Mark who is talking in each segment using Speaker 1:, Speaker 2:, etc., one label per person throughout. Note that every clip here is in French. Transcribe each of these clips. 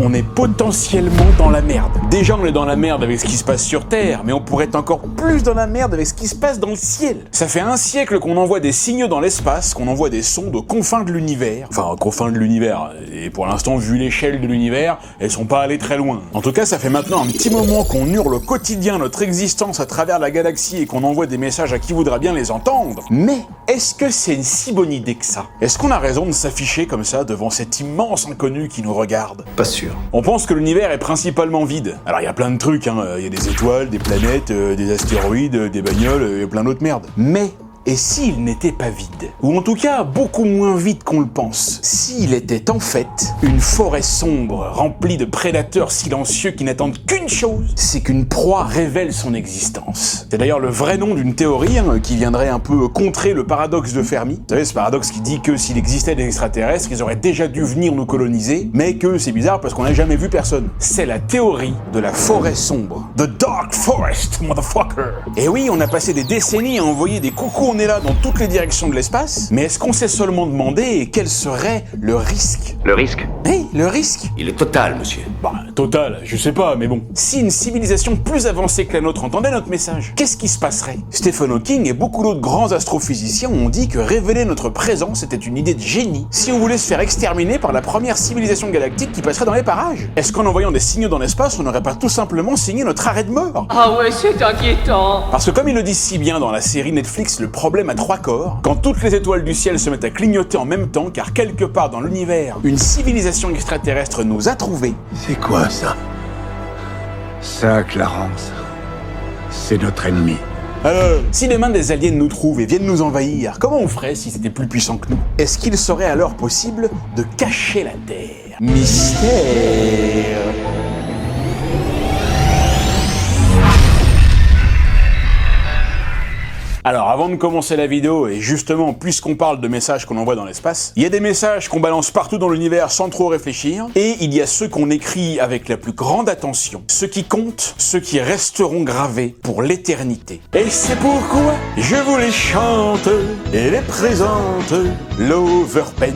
Speaker 1: on est potentiellement dans la merde. Déjà, on est dans la merde avec ce qui se passe sur Terre, mais on pourrait être encore plus dans la merde avec ce qui se passe dans le ciel. Ça fait un siècle qu'on envoie des signaux dans l'espace, qu'on envoie des sondes aux confins de l'univers. Enfin, aux confins de l'univers. Et pour l'instant, vu l'échelle de l'univers, elles sont pas allées très loin. En tout cas, ça fait maintenant un petit moment qu'on hurle au quotidien notre existence à travers la galaxie et qu'on envoie des messages à qui voudra bien les entendre. Mais est-ce que c'est une si bonne idée que ça? Est-ce qu'on a raison de s'afficher comme ça devant cet immense inconnu qui nous regarde?
Speaker 2: Pas sûr.
Speaker 1: On pense que l'univers est principalement vide. Alors il y a plein de trucs, hein. Il y a des étoiles, des planètes, des astéroïdes, des bagnoles et plein d'autres merdes. Mais et s'il n'était pas vide? Ou en tout cas, beaucoup moins vide qu'on le pense. S'il était en fait une forêt sombre, remplie de prédateurs silencieux qui n'attendent qu'une chose, c'est qu'une proie révèle son existence. C'est d'ailleurs le vrai nom d'une théorie qui viendrait un peu contrer le paradoxe de Fermi. Vous savez, ce paradoxe qui dit que s'il existait des extraterrestres, ils auraient déjà dû venir nous coloniser, mais que c'est bizarre parce qu'on n'a jamais vu personne. C'est la théorie de la forêt sombre. The Dark Forest, motherfucker! Et oui, on a passé des décennies à envoyer des coucous on est là dans toutes les directions de l'espace, mais est-ce qu'on s'est seulement demandé quel serait le risque?
Speaker 2: Le risque?
Speaker 1: Oui, le risque.
Speaker 2: Il est total, monsieur.
Speaker 1: Bah, total, je sais pas, mais bon. Si une civilisation plus avancée que la nôtre entendait notre message, qu'est-ce qui se passerait? Stephen Hawking et beaucoup d'autres grands astrophysiciens ont dit que révéler notre présence était une idée de génie si on voulait se faire exterminer par la première civilisation galactique qui passerait dans les parages. Est-ce qu'en envoyant des signaux dans l'espace, on n'aurait pas tout simplement signé notre arrêt de mort?
Speaker 3: Ah ouais, c'est inquiétant.
Speaker 1: Parce que comme ils le disent si bien dans la série Netflix Le Problème à trois corps, quand toutes les étoiles du ciel se mettent à clignoter en même temps, car quelque part dans l'univers, une civilisation extraterrestre nous a trouvés.
Speaker 4: C'est quoi ça? Ça, Clarence, c'est notre ennemi.
Speaker 1: Alors, si demain des aliens nous trouvent et viennent nous envahir, comment on ferait si c'était plus puissant que nous? Est-ce qu'il serait alors possible de cacher la Terre? Mystère. Alors, avant de commencer la vidéo, et justement, puisqu'on parle de messages qu'on envoie dans l'espace, il y a des messages qu'on balance partout dans l'univers sans trop réfléchir, et il y a ceux qu'on écrit avec la plus grande attention, ceux qui comptent, ceux qui resteront gravés pour l'éternité. Et c'est pourquoi je vous les chante et les présente, l'Overpen,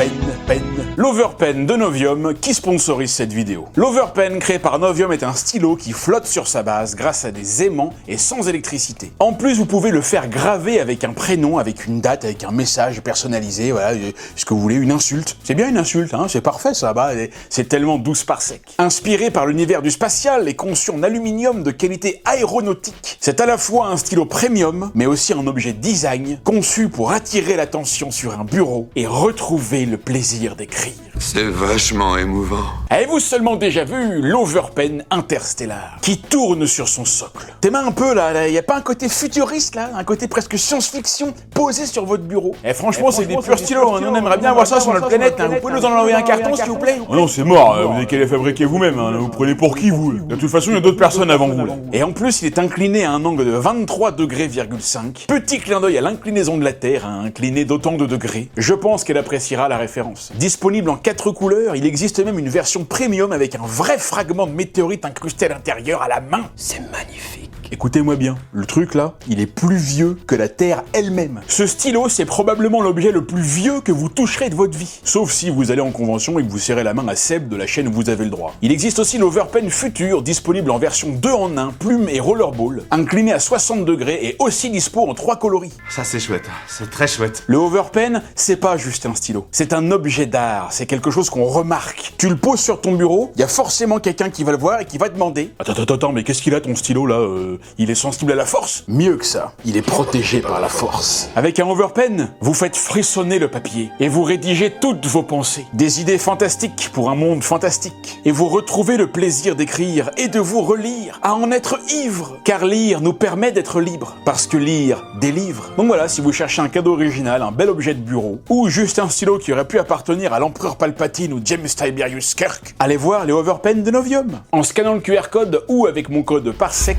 Speaker 1: l'Overpen de Novium qui sponsorise cette vidéo. L'Overpen créé par Novium est un stylo qui flotte sur sa base grâce à des aimants et sans électricité. En plus, vous pouvez le faire gravé avec un prénom, avec une date, avec un message personnalisé, voilà, ce que vous voulez, une insulte. C'est bien une insulte, hein, c'est parfait ça, bah, c'est tellement 12 par sec. Inspiré par l'univers du spatial et conçu en aluminium de qualité aéronautique, c'est à la fois un stylo premium, mais aussi un objet design, conçu pour attirer l'attention sur un bureau et retrouver le plaisir d'écrire.
Speaker 5: C'est vachement émouvant.
Speaker 1: Avez-vous seulement déjà vu l'Overpen Interstellar, qui tourne sur son socle? Tes mains un peu là, y a pas un côté futuriste là, un côté presque science-fiction posé sur votre bureau? Et franchement, c'est des purs stylos, on aimerait bien avoir ça sur notre planète, vous pouvez nous en envoyer un carton s'il vous plaît?
Speaker 6: Oh non, c'est mort, vous avez qu'à les fabriquer vous-même, vous prenez pour qui vous? De toute façon, il y a d'autres personnes avant vous là.
Speaker 1: Et en plus, il est incliné à un angle de 23 degrés, 5. Petit clin d'œil à l'inclinaison de la Terre, incliné d'autant de degrés. Je pense qu'elle appréciera la référence. Disponible en 4 couleurs, il existe même une version premium avec un vrai fragment de météorite incrusté à l'intérieur à la main. C'est magnifique. Écoutez-moi bien, le truc là, il est plus vieux que la Terre elle-même. Ce stylo, c'est probablement l'objet le plus vieux que vous toucherez de votre vie. Sauf si vous allez en convention et que vous serrez la main à Seb de la chaîne Vous avez le droit. Il existe aussi l'Overpen Future, disponible en version 2 en 1, plume et rollerball, incliné à 60 degrés et aussi dispo en 3 coloris.
Speaker 5: Ça c'est chouette, c'est très chouette.
Speaker 1: Le Overpen, c'est pas juste un stylo. C'est un objet d'art, c'est quelque chose qu'on remarque. Tu le poses sur ton bureau, il y a forcément quelqu'un qui va le voir et qui va te demander « Attends, mais qu'est-ce qu'il a ton stylo là Il est sensible à la force ?» Mieux que ça, il est protégé par la force. Avec un Overpen, vous faites frissonner le papier et vous rédigez toutes vos pensées. Des idées fantastiques pour un monde fantastique. Et vous retrouvez le plaisir d'écrire et de vous relire, à en être ivre. Car lire nous permet d'être libre, parce que lire délivre. Donc voilà, si vous cherchez un cadeau original, un bel objet de bureau, ou juste un stylo qui aurait pu appartenir à l'empereur Palpatine ou James Tiberius Kirk, allez voir les Overpen de Novium. En scannant le QR code ou avec mon code PARSEC, vous aurez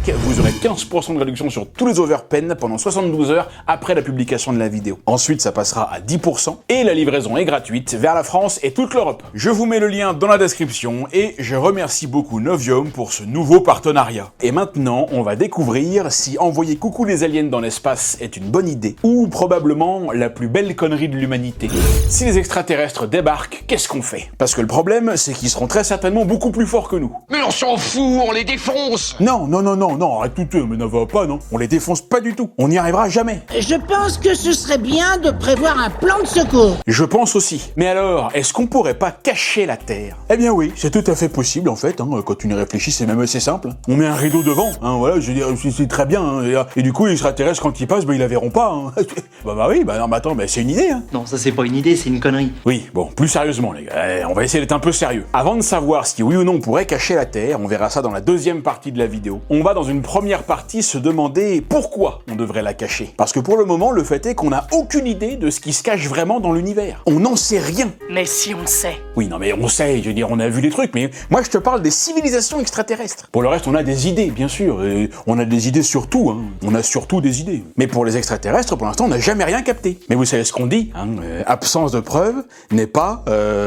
Speaker 1: donnerait 15% de réduction sur tous les overpen pendant 72 heures après la publication de la vidéo. Ensuite, ça passera à 10% et la livraison est gratuite vers la France et toute l'Europe. Je vous mets le lien dans la description et je remercie beaucoup Novium pour ce nouveau partenariat. Et maintenant, on va découvrir si envoyer coucou les aliens dans l'espace est une bonne idée ou probablement la plus belle connerie de l'humanité. Si les extraterrestres débarquent, qu'est-ce qu'on fait? Parce que le problème, c'est qu'ils seront très certainement beaucoup plus forts que nous.
Speaker 2: Mais on s'en fout, on les défonce!
Speaker 1: Non, arrête tout, mais n'en va pas, non. On les défonce pas du tout. On n'y arrivera jamais.
Speaker 7: Je pense que ce serait bien de prévoir un plan de secours.
Speaker 1: Je pense aussi. Mais alors, est-ce qu'on pourrait pas cacher la Terre? Eh bien oui, c'est tout à fait possible en fait, quand tu y réfléchis, c'est même assez simple. On met un rideau devant, voilà, je veux dire, c'est très bien, et du coup les extraterrestres quand ils passent, ils la verront pas. Attends, c'est une idée.
Speaker 8: Non, ça c'est pas une idée, c'est une connerie.
Speaker 1: Oui, bon, plus sérieusement les gars, on va essayer d'être un peu sérieux. Avant de savoir si oui ou non on pourrait cacher la Terre, on verra ça dans la deuxième partie de la vidéo, on va dans une première partie se demander pourquoi on devrait la cacher. Parce que pour le moment, le fait est qu'on n'a aucune idée de ce qui se cache vraiment dans l'univers. On n'en sait rien.
Speaker 3: Mais si on sait.
Speaker 1: Oui, non mais on sait, je veux dire, on a vu des trucs, mais moi je te parle des civilisations extraterrestres. Pour le reste, on a des idées, bien sûr, et on a des idées sur tout, on a surtout des idées. Mais pour les extraterrestres, pour l'instant, on n'a jamais rien capté. Mais vous savez ce qu'on dit, absence de preuve n'est pas,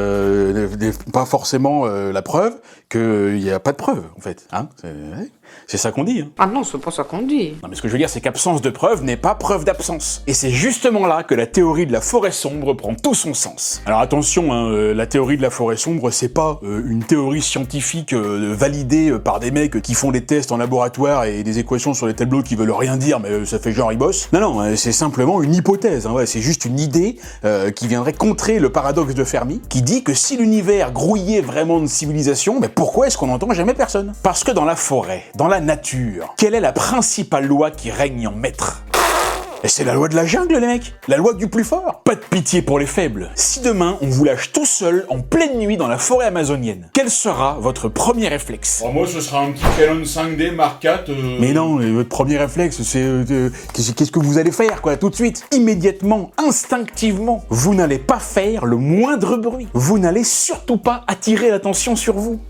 Speaker 1: pas forcément la preuve qu'il n'y a pas de preuve, en fait. C'est ça qu'on dit.
Speaker 3: Ah non, c'est pas ça qu'on dit.
Speaker 1: Non mais ce que je veux dire, c'est qu'absence de preuve n'est pas preuve d'absence. Et c'est justement là que la théorie de la forêt sombre prend tout son sens. Alors attention, la théorie de la forêt sombre, c'est pas une théorie scientifique validée par des mecs qui font des tests en laboratoire et des équations sur les tableaux qui veulent rien dire, mais ça fait genre ils bossent. Non, c'est simplement une hypothèse, c'est juste une idée qui viendrait contrer le paradoxe de Fermi, qui dit que si l'univers grouillait vraiment de civilisation, mais pourquoi est-ce qu'on n'entend jamais personne? Parce que dans la forêt, dans la nature, quelle est la principale loi qui règne en maître? Et c'est la loi de la jungle, les mecs. La loi du plus fort. Pas de pitié pour les faibles. Si demain, on vous lâche tout seul, en pleine nuit, dans la forêt amazonienne, quel sera votre premier réflexe?
Speaker 6: Moi, ce sera un petit Canon 5D Mark IV.
Speaker 1: Mais non, votre premier réflexe, c'est... qu'est-ce que vous allez faire, quoi, tout de suite? Immédiatement, instinctivement. Vous n'allez pas faire le moindre bruit. Vous n'allez surtout pas attirer l'attention sur vous.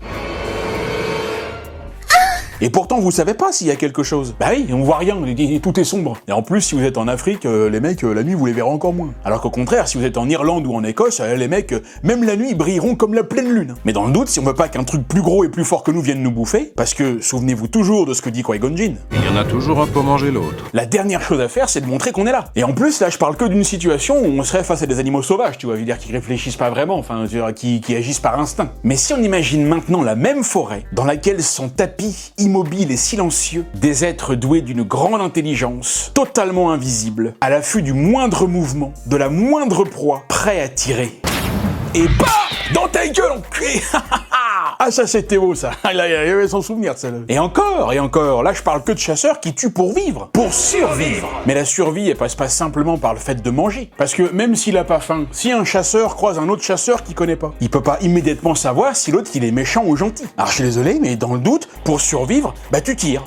Speaker 1: Et pourtant, vous savez pas s'il y a quelque chose. Bah oui, on voit rien, tout est sombre. Et en plus, si vous êtes en Afrique, les mecs, la nuit, vous les verrez encore moins. Alors qu'au contraire, si vous êtes en Irlande ou en Écosse, les mecs, même la nuit, ils brilleront comme la pleine lune. Mais dans le doute, si on veut pas qu'un truc plus gros et plus fort que nous vienne nous bouffer, parce que, souvenez-vous toujours de ce que dit Qui-Gon Jinn.
Speaker 9: Il y en a toujours un pour manger l'autre.
Speaker 1: La dernière chose à faire, c'est de montrer qu'on est là. Et en plus, là, je parle que d'une situation où on serait face à des animaux sauvages, tu vois, je veux dire, qui réfléchissent pas vraiment, qui agissent par instinct. Mais si on imagine maintenant la même forêt, dans laquelle sont tapis, immobiles et silencieux, des êtres doués d'une grande intelligence, totalement invisibles, à l'affût du moindre mouvement, de la moindre proie, prêts à tirer. Et bah, dans ta gueule, enculé. Ah, ça c'est Théo, ça. Il avait son souvenir de ça. Et encore, là je parle que de chasseurs qui tuent pour vivre, pour survivre. Mais la survie, elle passe pas simplement par le fait de manger. Parce que même s'il a pas faim, si un chasseur croise un autre chasseur qu'il connaît pas, il peut pas immédiatement savoir si l'autre il est méchant ou gentil. Alors je suis désolé, mais dans le doute, pour survivre, bah tu tires.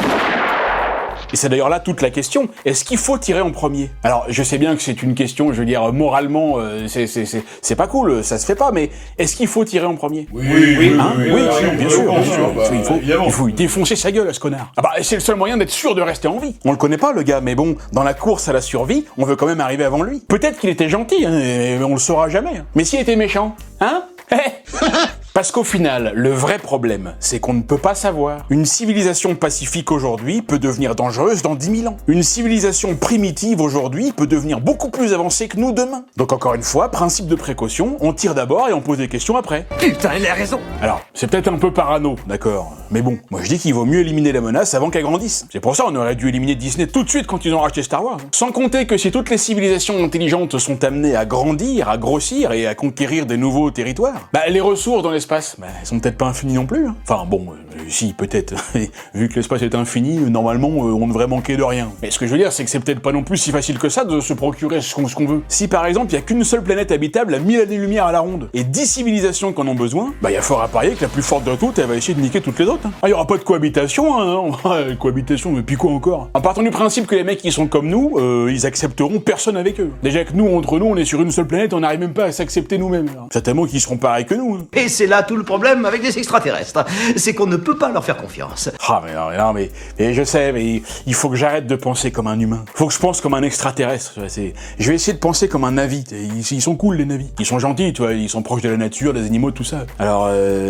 Speaker 1: Et c'est d'ailleurs là toute la question, est-ce qu'il faut tirer en premier? Alors, je sais bien que c'est une question, je veux dire, moralement, c'est pas cool, ça se fait pas, mais est-ce qu'il faut tirer en premier?
Speaker 6: Oui,
Speaker 1: bien sûr. Il faut lui défoncer sa gueule à ce connard. Ah bah, c'est le seul moyen d'être sûr de rester en vie. On le connaît pas, le gars, mais bon, dans la course à la survie, on veut quand même arriver avant lui. Peut-être qu'il était gentil, mais on le saura jamais. Mais s'il était méchant, Parce qu'au final, le vrai problème, c'est qu'on ne peut pas savoir. Une civilisation pacifique aujourd'hui peut devenir dangereuse dans 10 000 ans. Une civilisation primitive aujourd'hui peut devenir beaucoup plus avancée que nous demain. Donc encore une fois, principe de précaution, on tire d'abord et on pose des questions après.
Speaker 2: Putain, il a raison.
Speaker 1: Alors, c'est peut-être un peu parano, d'accord, mais bon, moi je dis qu'il vaut mieux éliminer la menace avant qu'elle grandisse. C'est pour ça qu'on aurait dû éliminer Disney tout de suite quand ils ont racheté Star Wars. Sans compter que si toutes les civilisations intelligentes sont amenées à grandir, à grossir et à conquérir des nouveaux territoires, bah les ressources dans l'espace, bah elles sont peut-être pas infinies non plus. Enfin bon, si peut-être. Vu que l'espace est infini, normalement on devrait manquer de rien. Mais ce que je veux dire, c'est que c'est peut-être pas non plus si facile que ça de se procurer ce qu'on veut. Si par exemple il y a qu'une seule planète habitable à 1000 années-lumière à la ronde, et 10 civilisations qui en ont besoin, bah il y a fort à parier que la plus forte de toutes, elle va essayer de niquer toutes les autres. Ah, il y aura pas de cohabitation, non. Cohabitation, mais puis quoi encore? En partant du principe que les mecs qui sont comme nous, ils accepteront personne avec eux. Déjà que nous, entre nous, on est sur une seule planète, on n'arrive même pas à s'accepter nous-mêmes. C'est tellement qu'ils seront pareils que nous.
Speaker 2: Et c'est là tout le problème avec les extraterrestres. C'est qu'on ne peut peux pas leur faire confiance.
Speaker 1: Ah mais je sais, mais il faut que j'arrête de penser comme un humain. Faut que je pense comme un extraterrestre. Je vais essayer de penser comme un Navi. Ils sont cool les Navis. Ils sont gentils, tu vois. Ils sont proches de la nature, des animaux, tout ça. Alors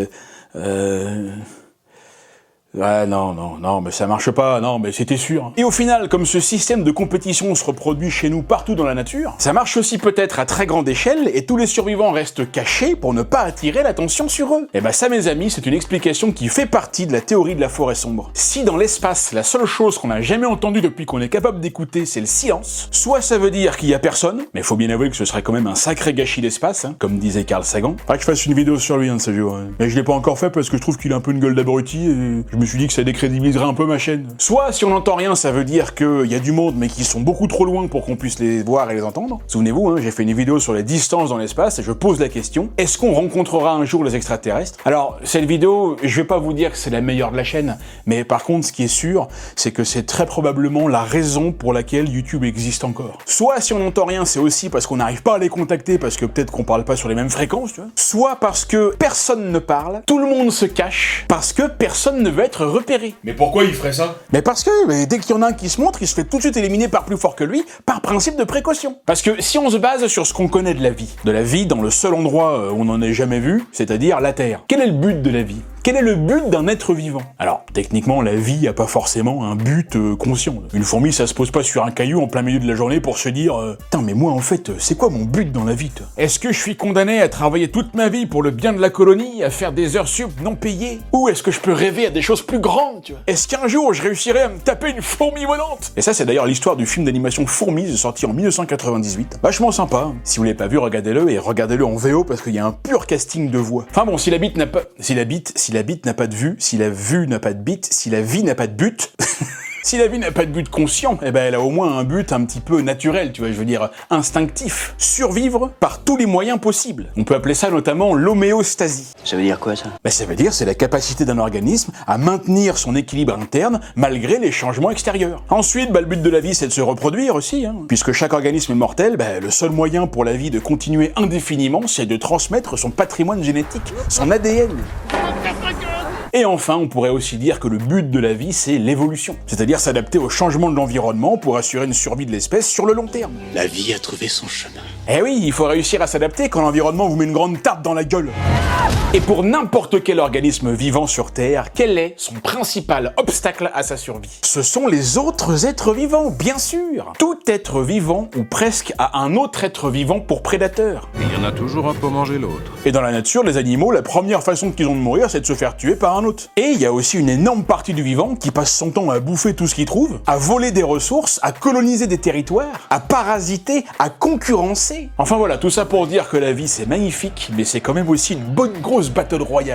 Speaker 1: ouais, non, mais ça marche pas, non, mais c'était sûr. Et au final, comme ce système de compétition se reproduit chez nous partout dans la nature, ça marche aussi peut-être à très grande échelle et tous les survivants restent cachés pour ne pas attirer l'attention sur eux. Et bah ça, mes amis, c'est une explication qui fait partie de la théorie de la forêt sombre. Si dans l'espace, la seule chose qu'on n'a jamais entendue depuis qu'on est capable d'écouter, c'est le silence, soit ça veut dire qu'il y a personne, mais faut bien avouer que ce serait quand même un sacré gâchis d'espace, hein, comme disait Carl Sagan. Faudrait que je fasse une vidéo sur lui, ce jour. Mais je l'ai pas encore fait parce que je trouve qu'il a un peu une gueule d'abruti et je me suis dit que ça décrédibiliserait un peu ma chaîne. Soit, si on n'entend rien, ça veut dire qu'il y a du monde, mais qui sont beaucoup trop loin pour qu'on puisse les voir et les entendre. Souvenez-vous, hein, j'ai fait une vidéo sur les distances dans l'espace et je pose la question, est-ce qu'on rencontrera un jour les extraterrestres? Alors, cette vidéo, je vais pas vous dire que c'est la meilleure de la chaîne, mais par contre, ce qui est sûr, c'est que c'est très probablement la raison pour laquelle YouTube existe encore. Soit, si on n'entend rien, c'est aussi parce qu'on n'arrive pas à les contacter, parce que peut-être qu'on parle pas sur les mêmes fréquences, tu vois. Soit parce que personne ne parle, tout le monde se cache, parce que personne ne veut être repéré.
Speaker 6: Mais pourquoi il ferait ça?
Speaker 1: Mais parce que dès qu'il y en a un qui se montre, il se fait tout de suite éliminer par plus fort que lui, par principe de précaution. Parce que si on se base sur ce qu'on connaît de la vie dans le seul endroit où on n'en ait jamais vu, c'est-à-dire la Terre, quel est le but de la vie? Quel est le but d'un être vivant? Alors, techniquement, la vie a pas forcément un but conscient. Une fourmi, ça se pose pas sur un caillou en plein milieu de la journée pour se dire putain, mais moi, en fait, c'est quoi mon but dans la vie, toi? Est-ce que je suis condamné à travailler toute ma vie pour le bien de la colonie, à faire des heures sup non payées? Ou est-ce que je peux rêver à des choses plus grandes, tu vois? Est-ce qu'un jour, je réussirai à me taper une fourmi volante? Et ça, c'est d'ailleurs l'histoire du film d'animation Fourmis, sorti en 1998. Vachement sympa. Si vous l'avez pas vu, regardez-le, et regardez-le en VO, parce qu'il y a un pur casting de voix. Enfin bon, si la bite n'a pas de vue, si la vue n'a pas de bite, si la vie n'a pas de but... Si la vie n'a pas de but conscient, eh ben elle a au moins un but un petit peu naturel, tu vois, je veux dire instinctif. Survivre par tous les moyens possibles. On peut appeler ça notamment l'homéostasie.
Speaker 8: Ça veut dire quoi ça?
Speaker 1: Ben ça veut dire c'est la capacité d'un organisme à maintenir son équilibre interne malgré les changements extérieurs. Ensuite, le but de la vie c'est de se reproduire aussi, hein. Puisque chaque organisme est mortel, le seul moyen pour la vie de continuer indéfiniment, c'est de transmettre son patrimoine génétique, son ADN. Et enfin, on pourrait aussi dire que le but de la vie, c'est l'évolution. C'est-à-dire s'adapter au changement de l'environnement pour assurer une survie de l'espèce sur le long terme.
Speaker 4: La vie a trouvé son chemin.
Speaker 1: Eh oui, il faut réussir à s'adapter quand l'environnement vous met une grande tarte dans la gueule. Et pour n'importe quel organisme vivant sur Terre, quel est son principal obstacle à sa survie? Ce sont les autres êtres vivants, bien sûr. Tout être vivant, ou presque, a un autre être vivant pour prédateur.
Speaker 9: Il y en a toujours un pour manger l'autre.
Speaker 1: Et dans la nature, les animaux, la première façon qu'ils ont de mourir, c'est de se faire tuer par un autre. Et il y a aussi une énorme partie du vivant qui passe son temps à bouffer tout ce qu'il trouve, à voler des ressources, à coloniser des territoires, à parasiter, à concurrencer. Enfin voilà, tout ça pour dire que la vie c'est magnifique, mais c'est quand même aussi une bonne grosse battle royale.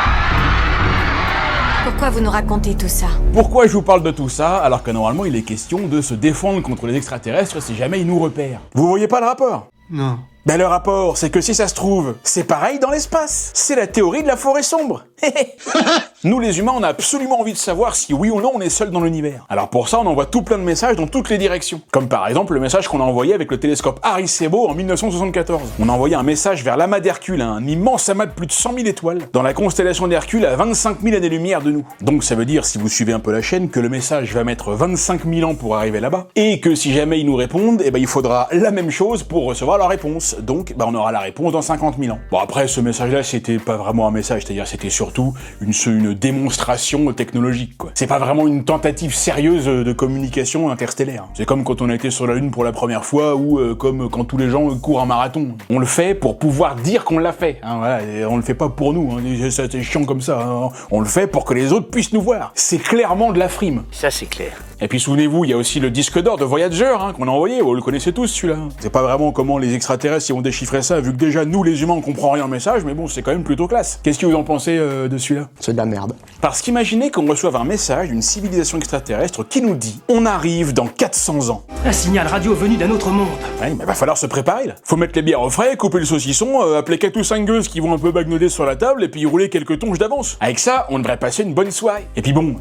Speaker 3: Pourquoi vous nous racontez tout ça?
Speaker 1: Pourquoi je vous parle de tout ça, alors que normalement il est question de se défendre contre les extraterrestres si jamais ils nous repèrent? Vous voyez pas le rapport?
Speaker 2: Non.
Speaker 1: Ben le rapport, c'est que si ça se trouve, c'est pareil dans l'espace. C'est la théorie de la forêt sombre. Nous les humains, on a absolument envie de savoir si oui ou non on est seul dans l'univers. Alors pour ça, on envoie tout plein de messages dans toutes les directions. Comme par exemple le message qu'on a envoyé avec le télescope Arecibo en 1974. On a envoyé un message vers l'amas d'Hercule, un immense amas de plus de 100 000 étoiles, dans la constellation d'Hercule à 25 000 années-lumière de nous. Donc ça veut dire, si vous suivez un peu la chaîne, que le message va mettre 25 000 ans pour arriver là-bas, et que si jamais ils nous répondent, il faudra la même chose pour recevoir leur réponse. Donc on aura la réponse dans 50 000 ans. Bon après, ce message-là, c'était pas vraiment un message, c'est-à-dire c'était surtout une démonstration technologique, quoi. C'est pas vraiment une tentative sérieuse de communication interstellaire. C'est comme quand on a été sur la Lune pour la première fois, ou comme quand tous les gens courent un marathon. On le fait pour pouvoir dire qu'on l'a fait, hein, voilà, et on le fait pas pour nous, hein, c'est chiant comme ça, hein. On le fait pour que les autres puissent nous voir. C'est clairement de la frime.
Speaker 8: Ça c'est clair.
Speaker 1: Et puis souvenez-vous, il y a aussi le disque d'or de Voyager, hein, qu'on a envoyé, vous le connaissez tous celui-là. C'est pas vraiment comment les extraterrestres vont déchiffrer ça, vu que déjà nous les humains on comprend rien au message, mais bon, c'est quand même plutôt classe. Qu'est-ce que vous en pensez de celui-là?
Speaker 8: C'est de la merde.
Speaker 1: Parce qu'imaginez qu'on reçoive un message d'une civilisation extraterrestre qui nous dit « On arrive dans 400 ans ».
Speaker 2: Un signal radio venu d'un autre monde.
Speaker 1: Ouais, mais va falloir se préparer là. Faut mettre les bières au frais, couper le saucisson, appeler 4 ou 5 gueuses qui vont un peu bagnoder sur la table et puis rouler quelques tonges d'avance. Avec ça, on devrait passer une bonne soirée. Et puis bon...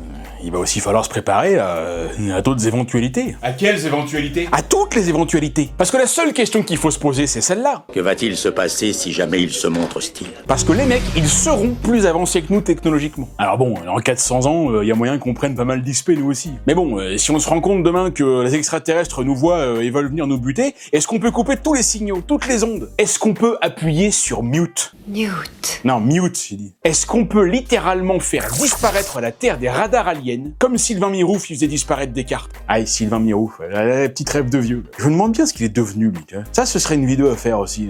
Speaker 1: il va aussi falloir se préparer à d'autres éventualités.
Speaker 6: À quelles éventualités?
Speaker 1: À toutes les éventualités. Parce que la seule question qu'il faut se poser, c'est celle-là.
Speaker 4: Que va-t-il se passer si jamais il se montre hostile?
Speaker 1: Parce que les mecs, ils seront plus avancés que nous technologiquement. Alors bon, en 400 ans, il y a moyen qu'on prenne pas mal d'XP nous aussi. Mais bon, si on se rend compte demain que les extraterrestres nous voient et veulent venir nous buter, est-ce qu'on peut couper tous les signaux, toutes les ondes? Est-ce qu'on peut appuyer sur mute?
Speaker 3: Newt.
Speaker 1: Non, mute, j'ai dit. Est-ce qu'on peut littéralement faire disparaître la Terre des radars aliens, comme Sylvain Mirouf il faisait disparaître Descartes? Ah, Sylvain Mirouf, la petite rêve de vieux. Je me demande bien ce qu'il est devenu, lui. Ça, ce serait une vidéo à faire aussi.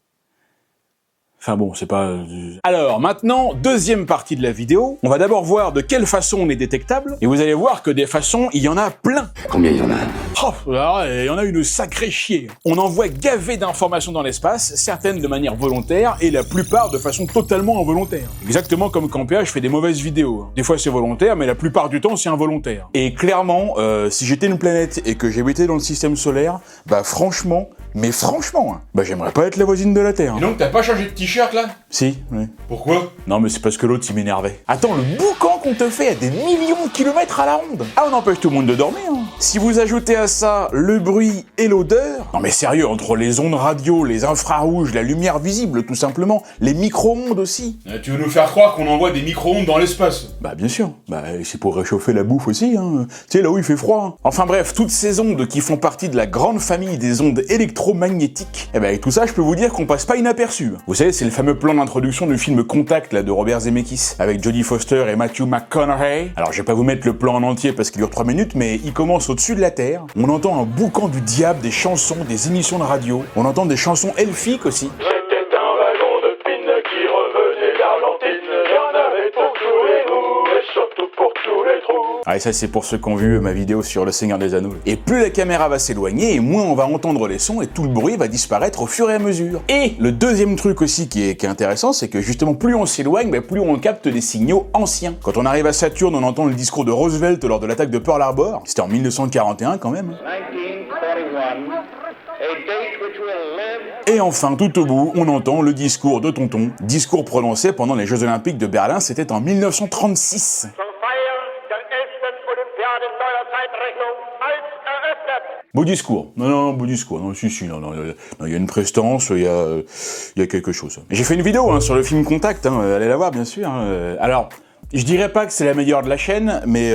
Speaker 1: Enfin bon, c'est pas... Alors, maintenant, deuxième partie de la vidéo. On va d'abord voir de quelle façon on est détectable, et vous allez voir que des façons, il y en a plein.
Speaker 4: Combien il y en a?
Speaker 1: Oh, alors, il y en a une sacrée chier. On envoie gaver d'informations dans l'espace, certaines de manière volontaire, et la plupart de façon totalement involontaire. Exactement comme quand PH fait des mauvaises vidéos. Des fois c'est volontaire, mais la plupart du temps c'est involontaire. Et clairement, si j'étais une planète et que j'habitais dans le système solaire, bah franchement, bah j'aimerais pas être la voisine de la Terre.
Speaker 6: Et donc t'as pas changé de t-shirt là?
Speaker 1: Si, oui.
Speaker 6: Pourquoi?
Speaker 1: Non mais c'est parce que l'autre il m'énervait. Attends, le boucan qu'on te fait à des millions de kilomètres à la ronde. Ah, on empêche tout le monde de dormir. Hein. Si vous ajoutez à ça le bruit et l'odeur... Non mais sérieux, entre les ondes radio, les infrarouges, la lumière visible tout simplement, les micro-ondes aussi.
Speaker 6: Tu veux nous faire croire qu'on envoie des micro-ondes dans l'espace?
Speaker 1: Bah bien sûr, bah c'est pour réchauffer la bouffe aussi, hein. Tu sais, là où il fait froid. Hein. Enfin bref, toutes ces ondes qui font partie de la grande famille des ondes électromagnétiques, et bah avec tout ça, je peux vous dire qu'on passe pas inaperçu. Vous savez, c'est le fameux plan d'introduction du film Contact, là, de Robert Zemeckis, avec Jodie Foster et Matthew McConaughey. Alors je vais pas vous mettre le plan en entier parce qu'il dure 3 minutes, mais il commence au-dessus de la Terre. On entend un boucan du diable, des chansons, des émissions de radio. On entend des chansons elfiques aussi.
Speaker 10: C'était un wagon de pine qui revenait d'Argentine. Il y en avait pour tous les goûts et surtout pour tous les trous.
Speaker 1: Ah, et ça c'est pour ceux qui ont vu ma vidéo sur le Seigneur des Anneaux. Et plus la caméra va s'éloigner, et moins on va entendre les sons, et tout le bruit va disparaître au fur et à mesure. Et le deuxième truc aussi qui est intéressant, c'est que justement plus on s'éloigne, bah, plus on capte des signaux anciens. Quand on arrive à Saturne, on entend le discours de Roosevelt lors de l'attaque de Pearl Harbor. C'était en 1941 quand même.
Speaker 10: 1941, a date which will live.
Speaker 1: Et enfin, tout au bout, on entend le discours de Tonton. Discours prononcé pendant les Jeux Olympiques de Berlin, c'était en 1936. Beau discours. Non, beau discours. Non, si, non, il y a une prestance, il y a quelque chose. J'ai fait une vidéo hein, sur le film Contact, hein, allez la voir, bien sûr. Hein. Alors, je dirais pas que c'est la meilleure de la chaîne, mais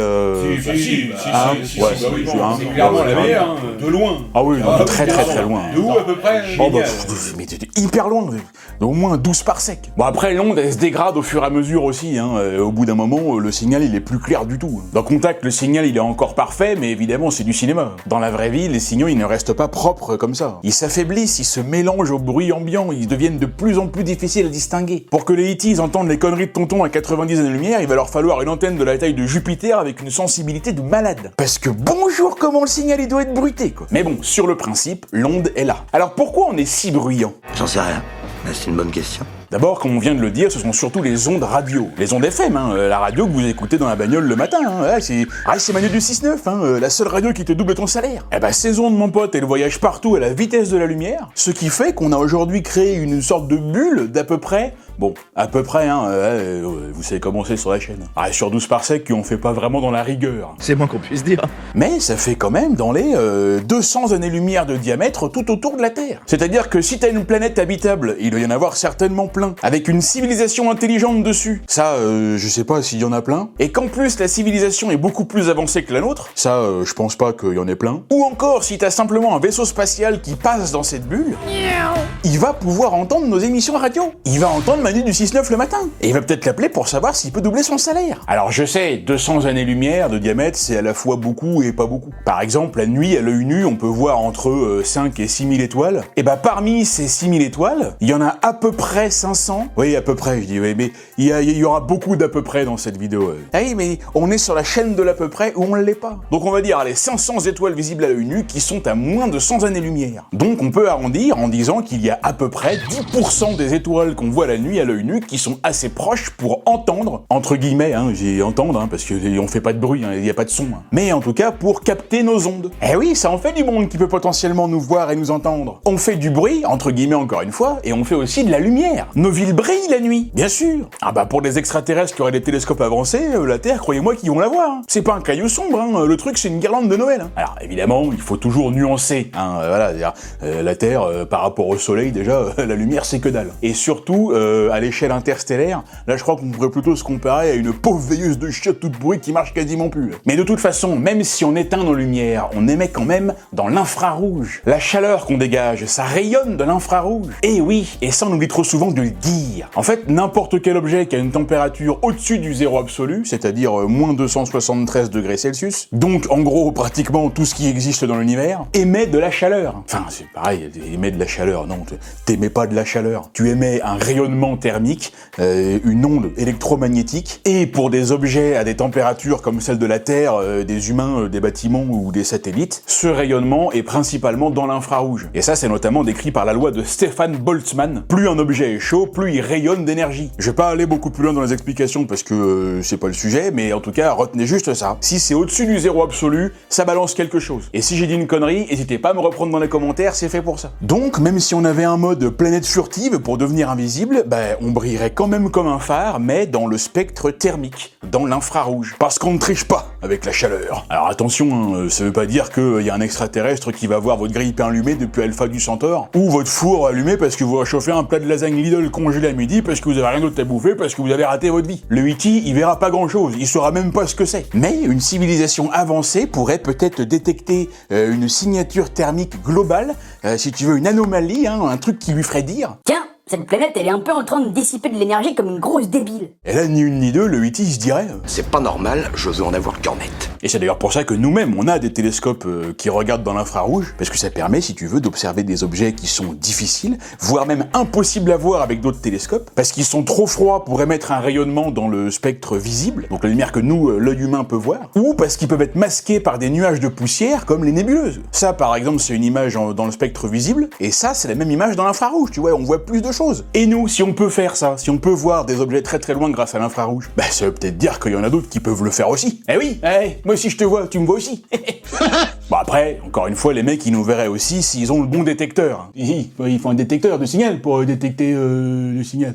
Speaker 6: Si,
Speaker 1: oui,
Speaker 6: c'est clairement la meilleure, hein, de loin.
Speaker 1: Ah oui, non, très loin.
Speaker 6: De où à peu près?
Speaker 1: Oh bah, mais hyper loin, au moins 12 parsecs. Bon après, l'onde, elle se dégrade au fur et à mesure aussi, hein. Au bout d'un moment, le signal, il est plus clair du tout. Dans Contact, le signal, il est encore parfait, mais évidemment, c'est du cinéma. Dans la vraie vie, les signaux, ils ne restent pas propres comme ça. Ils s'affaiblissent, ils se mélangent au bruit ambiant, ils deviennent de plus en plus difficiles à distinguer. Pour que les E.T. entendent les conneries de Tonton à 90 années-lumière, il va leur falloir une antenne de la taille de Jupiter avec une sensibilité de malade. Parce que bonjour comment le signal il doit être bruité quoi. Mais bon, sur le principe, l'onde est là. Alors pourquoi on est si bruyant?
Speaker 8: J'en sais rien. C'est une bonne question.
Speaker 1: D'abord, comme on vient de le dire, ce sont surtout les ondes radio. Les ondes FM, hein, la radio que vous écoutez dans la bagnole le matin. Hein, c'est Manu du 6-9, hein, la seule radio qui te double ton salaire. Eh ben, ces ondes, mon pote, elles voyagent partout à la vitesse de la lumière, ce qui fait qu'on a aujourd'hui créé une sorte de bulle d'à peu près... Bon, à peu près, hein, vous savez comment c'est sur la chaîne. Ah, sur 12 parsecs qu'on fait pas vraiment dans la rigueur.
Speaker 8: C'est moins qu'on puisse dire.
Speaker 1: Mais ça fait quand même dans les 200 années-lumière de diamètre tout autour de la Terre. C'est-à-dire que si t'as une planète habitable, il doit y en avoir certainement plein, avec une civilisation intelligente dessus. Ça, je sais pas s'il y en a plein. Et qu'en plus la civilisation est beaucoup plus avancée que la nôtre, ça, je pense pas qu'il y en ait plein. Ou encore, si t'as simplement un vaisseau spatial qui passe dans cette bulle, il va pouvoir entendre nos émissions radio. Il va entendre Manu du 6-9 le matin. Et il va peut-être l'appeler pour savoir s'il peut doubler son salaire. Alors je sais, 200 années-lumière de diamètre, c'est à la fois beaucoup et pas beaucoup. Par exemple, la nuit, à l'œil nu, on peut voir entre 5 et 6000 étoiles. Et bah parmi ces 6000 étoiles, il y en a à peu près 500. Oui, à peu près, je dis, oui, mais il y aura beaucoup d'à peu près dans cette vidéo. Ah oui, mais on est sur la chaîne de l'à peu près où on ne l'est pas. Donc on va dire, allez, 500 étoiles visibles à l'œil nu qui sont à moins de 100 années-lumière. Donc on peut arrondir en disant qu'il y a à peu près 10% des étoiles qu'on voit la nuit à l'œil nu qui sont assez proches pour entendre, entre guillemets, hein, j'ai entendre, hein, parce qu'on fait pas de bruit, il n'y a pas de son, hein. Mais en tout cas pour capter nos ondes. Eh oui, ça en fait du monde qui peut potentiellement nous voir et nous entendre. On fait du bruit, entre guillemets encore une fois, et on fait aussi de la lumière. Nos villes brillent la nuit, bien sûr. Ah bah pour des extraterrestres qui auraient des télescopes avancés, la Terre, croyez-moi qu'ils vont la voir. Hein. C'est pas un caillou sombre, hein. Le truc c'est une guirlande de Noël. Hein. Alors évidemment, il faut toujours nuancer. Hein. Voilà, la Terre, par rapport au Soleil, déjà, la lumière c'est que dalle. Et surtout, à l'échelle interstellaire, là je crois qu'on pourrait plutôt se comparer à une pauvre veilleuse de chiottes toute pourrie qui marche quasiment plus. Mais de toute façon, même si on éteint nos lumières, on émet quand même dans l'infrarouge. La chaleur qu'on dégage, ça rayonne de l'infrarouge. Et oui, et ça on oublie trop souvent de le dire. En fait, n'importe quel objet qui a une température au-dessus du zéro absolu, c'est-à-dire moins 273 degrés Celsius, donc en gros pratiquement tout ce qui existe dans l'univers, émet de la chaleur. Enfin, c'est pareil, émet de la chaleur, non, t'émets pas de la chaleur. Tu émets un rayonnement thermique, une onde électromagnétique, et pour des objets à des températures comme celle de la Terre, des humains, des bâtiments ou des satellites, ce rayonnement est principalement dans l'infrarouge. Et ça, c'est notamment décrit par la loi de Stefan Boltzmann. Plus un objet est chaud, plus il rayonne d'énergie. Je vais pas aller beaucoup plus loin dans les explications parce que c'est pas le sujet, mais en tout cas, retenez juste ça. Si c'est au-dessus du zéro absolu, ça balance quelque chose. Et si j'ai dit une connerie, n'hésitez pas à me reprendre dans les commentaires, c'est fait pour ça. Donc, même si on avait un mode planète furtive pour devenir invisible, on brillerait quand même comme un phare, mais dans le spectre thermique, dans l'infrarouge. Parce qu'on ne triche pas avec la chaleur. Alors attention, hein, ça veut pas dire qu'il y a un extraterrestre qui va voir votre grille-pain allumée depuis Alpha du Centaure, ou votre four allumé parce que vous réchauffez un plat de lasagne Lidl congelé à midi parce que vous avez rien d'autre à bouffer, parce que vous avez raté votre vie. Le E.T., il verra pas grand-chose, il saura même pas ce que c'est. Mais une civilisation avancée pourrait peut-être détecter une signature thermique globale, si tu veux une anomalie, hein, un truc qui lui ferait dire «
Speaker 11: Tiens, cette planète, elle est un peu en train de dissiper de l'énergie comme une grosse débile. »
Speaker 1: Et là, ni une ni deux, le E.T. il se dirait
Speaker 8: c'est pas normal, je veux en avoir qu'en net.
Speaker 1: Et c'est d'ailleurs pour ça que nous-mêmes, on a des télescopes qui regardent dans l'infrarouge, parce que ça permet, si tu veux, d'observer des objets qui sont difficiles, voire même impossibles à voir avec d'autres télescopes, parce qu'ils sont trop froids pour émettre un rayonnement dans le spectre visible, donc la lumière que nous, l'œil humain peut voir, ou parce qu'ils peuvent être masqués par des nuages de poussière, comme les nébuleuses. Ça, par exemple, c'est une image dans le spectre visible, et ça, c'est la même image dans l'infrarouge, tu vois, on voit plus de choses. Et nous, si on peut faire ça, si on peut voir des objets très très loin grâce à l'infrarouge, ça veut peut-être dire qu'il y en a d'autres qui peuvent le faire aussi. Eh oui, moi si je te vois, tu me vois aussi. Bon après, encore une fois, les mecs, ils nous verraient aussi s'ils ont le bon détecteur. Il faut un détecteur de signal pour détecter le signal.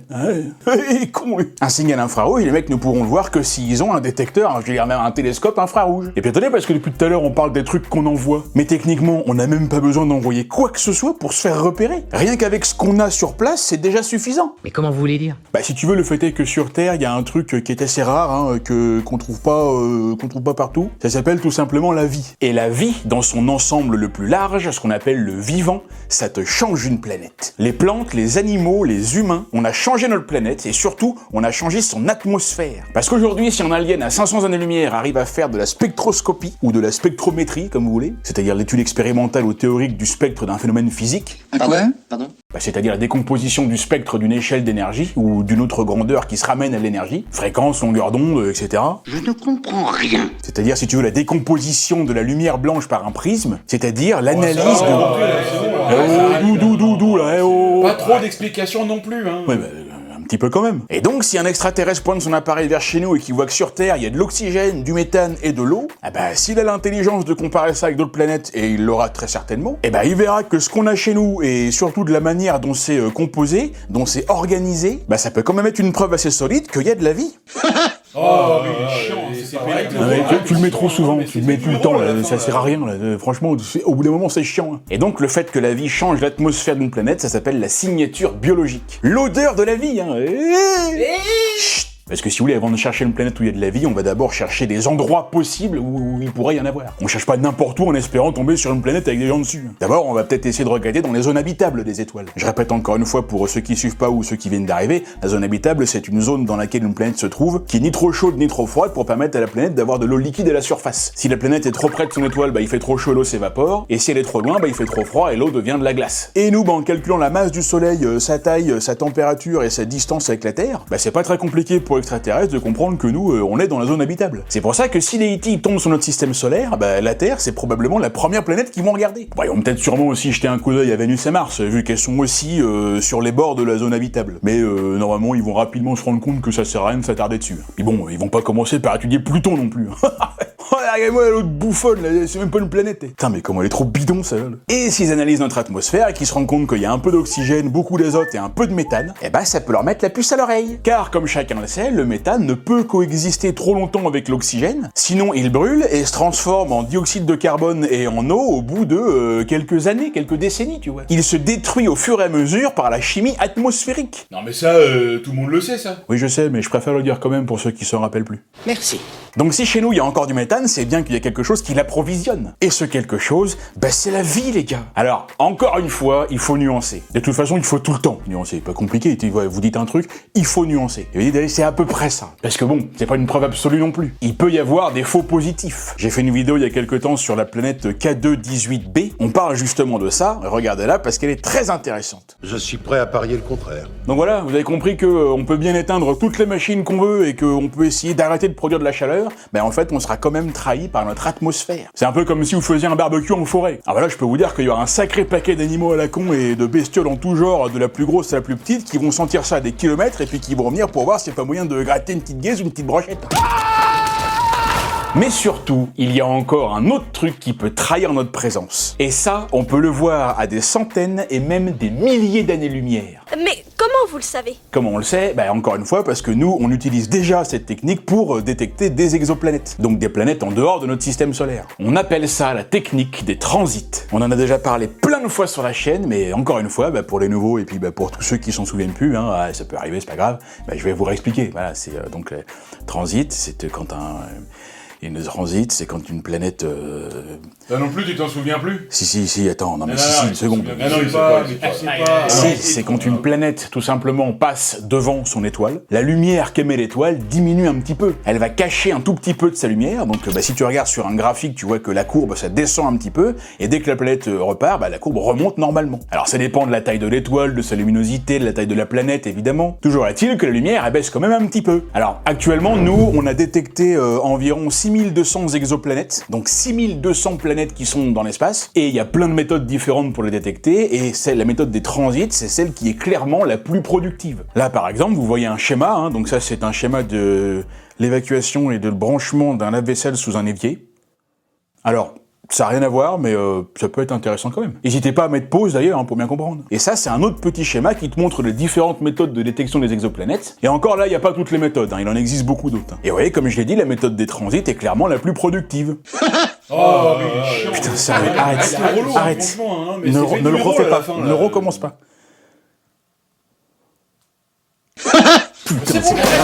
Speaker 1: Con, lui. Un signal infrarouge, les mecs ne pourront le voir que s'ils ont un détecteur, je veux dire même un télescope infrarouge. Et puis attendez, parce que depuis tout à l'heure, on parle des trucs qu'on envoie. Mais techniquement, on n'a même pas besoin d'envoyer quoi que ce soit pour se faire repérer. Rien qu'avec ce qu'on a sur place, c'est déjà suffisant.
Speaker 2: Mais comment vous voulez dire?
Speaker 1: Si tu veux, le fait est que sur Terre, il y a un truc qui est assez rare, hein, qu'on trouve pas partout. Ça s'appelle tout simplement la vie. Et la vie, dans son ensemble le plus large, ce qu'on appelle le vivant, ça te change une planète. Les plantes, les animaux, les humains, on a changé notre planète et surtout, on a changé son atmosphère. Parce qu'aujourd'hui, si un alien à 500 années-lumière arrive à faire de la spectroscopie ou de la spectrométrie, comme vous voulez, c'est-à-dire l'étude expérimentale ou théorique du spectre d'un phénomène physique,
Speaker 8: Pardon
Speaker 1: c'est-à-dire la décomposition du spectre d'une échelle d'énergie ou d'une autre grandeur qui se ramène à l'énergie, fréquence, longueur d'onde, etc.
Speaker 4: Je ne comprends rien.
Speaker 1: C'est-à-dire, si tu veux, la décomposition de la lumière blanche par un prisme, c'est-à-dire l'analyse de...
Speaker 6: Pas trop d'explications non plus, hein.
Speaker 1: Ouais, un petit peu quand même. Et donc, si un extraterrestre pointe son appareil vers chez nous et qu'il voit que sur Terre, il y a de l'oxygène, du méthane et de l'eau, s'il a l'intelligence de comparer ça avec d'autres planètes, et il l'aura très certainement, il verra que ce qu'on a chez nous, et surtout de la manière dont c'est composé, dont c'est organisé, ça peut quand même être une preuve assez solide qu'il y a de la vie.
Speaker 6: Oh, mais il est chiant, c'est pas
Speaker 1: Tu le mets trop souvent, tu le mets tout le temps, là, ça sert à rien, là. Franchement, au bout d'un moment c'est chiant. Hein. Et donc le fait que la vie change l'atmosphère d'une planète, ça s'appelle la signature biologique. L'odeur de la vie, hein. Chut. Parce que si vous voulez, avant de chercher une planète où il y a de la vie, on va d'abord chercher des endroits possibles où il pourrait y en avoir. On cherche pas n'importe où en espérant tomber sur une planète avec des gens dessus. D'abord, on va peut-être essayer de regarder dans les zones habitables des étoiles. Je répète encore une fois pour ceux qui suivent pas ou ceux qui viennent d'arriver, la zone habitable, c'est une zone dans laquelle une planète se trouve, qui est ni trop chaude ni trop froide pour permettre à la planète d'avoir de l'eau liquide à la surface. Si la planète est trop près de son étoile, il fait trop chaud, l'eau s'évapore, et si elle est trop loin, il fait trop froid et l'eau devient de la glace. Et nous, en calculant la masse du Soleil, sa taille, sa température et sa distance avec la Terre, c'est pas très compliqué pour extraterrestres de comprendre que nous, on est dans la zone habitable. C'est pour ça que si les E.T. tombent sur notre système solaire, la Terre, c'est probablement la première planète qu'ils vont regarder. Ils vont peut-être sûrement aussi jeter un coup d'œil à Vénus et Mars, vu qu'elles sont aussi sur les bords de la zone habitable. Mais normalement, ils vont rapidement se rendre compte que ça sert à rien de s'attarder dessus. Et bon, ils vont pas commencer par étudier Pluton non plus. Oh, regardez-moi l'autre bouffonne, là, c'est même pas une planète. Putain, mais comment elle est trop bidon, celle-là. Et s'ils analysent notre atmosphère et qu'ils se rendent compte qu'il y a un peu d'oxygène, beaucoup d'azote et un peu de méthane, eh ben ça peut leur mettre la puce à l'oreille. Car, comme chacun le sait, le méthane ne peut coexister trop longtemps avec l'oxygène, sinon il brûle et se transforme en dioxyde de carbone et en eau au bout de quelques années, quelques décennies, tu vois. Il se détruit au fur et à mesure par la chimie atmosphérique.
Speaker 6: Non mais ça, tout le monde le sait, ça.
Speaker 1: Oui, je sais, mais je préfère le dire quand même pour ceux qui s'en rappellent plus.
Speaker 7: Merci.
Speaker 1: Donc si chez nous il y a encore du méthane, c'est bien qu'il y a quelque chose qui l'approvisionne. Et ce quelque chose, bah c'est la vie, les gars. Alors, encore une fois, il faut nuancer. De toute façon, il faut tout le temps nuancer. Pas compliqué, vous dites un truc, il faut nuancer. Et vous dites, c'est à peu près ça. Parce que bon, c'est pas une preuve absolue non plus. Il peut y avoir des faux positifs. J'ai fait une vidéo il y a quelques temps sur la planète K2-18b. On parle justement de ça. Regardez-la parce qu'elle est très intéressante.
Speaker 12: Je suis prêt à parier le contraire.
Speaker 1: Donc voilà, vous avez compris qu'on peut bien éteindre toutes les machines qu'on veut et qu'on peut essayer d'arrêter de produire de la chaleur. Ben en fait, on sera quand même trahi par notre atmosphère. C'est un peu comme si vous faisiez un barbecue en forêt. Ah voilà, je peux vous dire qu'il y aura un sacré paquet d'animaux à la con et de bestioles en tout genre, de la plus grosse à la plus petite, qui vont sentir ça à des kilomètres et puis qui vont revenir pour voir s'il n'y a pas moyen de gratter une petite gaze ou une petite brochette. Mais surtout, il y a encore un autre truc qui peut trahir notre présence. Et ça, on peut le voir à des centaines et même des milliers d'années-lumière.
Speaker 13: Mais comment vous le savez?
Speaker 1: Comment on le sait? Bah encore une fois, parce que nous, on utilise déjà cette technique pour détecter des exoplanètes. Donc des planètes en dehors de notre système solaire. On appelle ça la technique des transits. On en a déjà parlé plein de fois sur la chaîne, mais encore une fois, pour les nouveaux et puis pour tous ceux qui s'en souviennent plus, ça peut arriver, c'est pas grave, je vais vous réexpliquer. Voilà, c'est donc le transit, c'est quand une transit, c'est quand une planète...
Speaker 6: Ça non plus, tu t'en souviens plus?
Speaker 1: Si, attends, non mais une seconde.
Speaker 6: Non, il sait pas, mais tu sais pas.
Speaker 1: Si, c'est quand une planète, tout simplement, passe devant son étoile, la lumière qu'émet l'étoile diminue un petit peu. Elle va cacher un tout petit peu de sa lumière, donc si tu regardes sur un graphique, tu vois que la courbe, ça descend un petit peu, et dès que la planète repart, la courbe remonte normalement. Alors ça dépend de la taille de l'étoile, de sa luminosité, de la taille de la planète, évidemment. Toujours est-il que la lumière, elle baisse quand même un petit peu. Alors, actuellement, nous, on a détecté environ 6200 exoplanètes, donc 6200 planètes qui sont dans l'espace, et il y a plein de méthodes différentes pour les détecter, et la méthode des transits, c'est celle qui est clairement la plus productive. Là, par exemple, vous voyez un schéma, donc ça c'est un schéma de l'évacuation et de le branchement d'un lave-vaisselle sous un évier. Alors, ça n'a rien à voir, mais ça peut être intéressant quand même. N'hésitez pas à mettre pause d'ailleurs, pour bien comprendre. Et ça, c'est un autre petit schéma qui te montre les différentes méthodes de détection des exoplanètes. Et encore là, il n'y a pas toutes les méthodes, il en existe beaucoup d'autres. Et vous voyez, comme je l'ai dit, la méthode des transits est clairement la plus productive.
Speaker 6: Oh, mais chiant.
Speaker 1: Putain, sérieux, arrête. Ne le refais pas, ne recommence pas. Putain,